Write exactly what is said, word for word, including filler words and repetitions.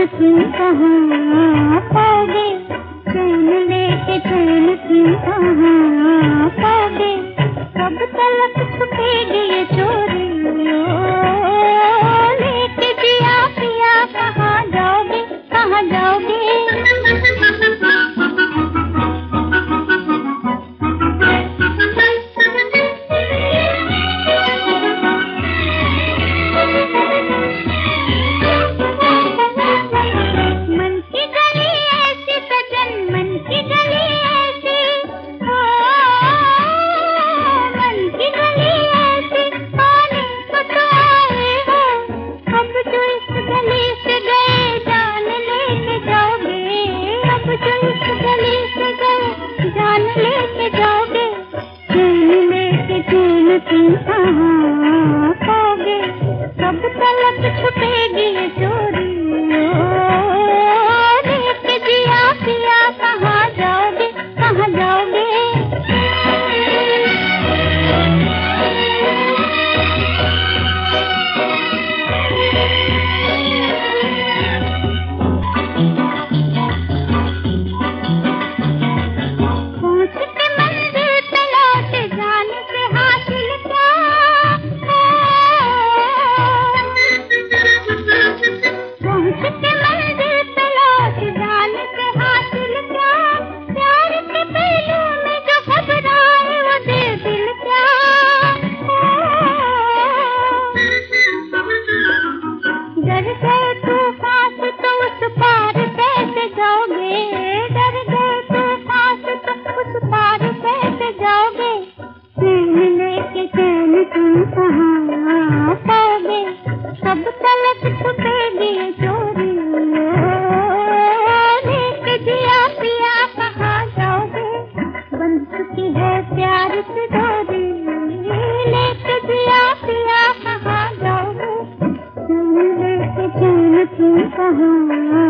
तुम कहाँ पाओगे, चैन लेके चैन तुम कहाँ पाओगे, कब तलक छुपेगी ये चोरी, लेके जिया पिया कहाँ जाओगे, कहाँ जाओगे। तुम कहाँ पाओगे, कब तलक छुपेगी ये चोरी, लेके जिया पिया कहाँ जाओगे, कहाँ जाओगे। डर गए तूफान से तो उस पार कैसे जाओगे, डर गए तूफान से तो उस पार कैसे जाओगे, चैन लेके चैन तुम कहाँ पाओगे, कब तलक छुपेगी ये चोरी, लेके जिया पिया कहाँ जाओगे, बंध चुकी है प्यार की डोरी, लेके जिया पिया कहाँ जाओगे, चैन लेके चैन तुम कहाँ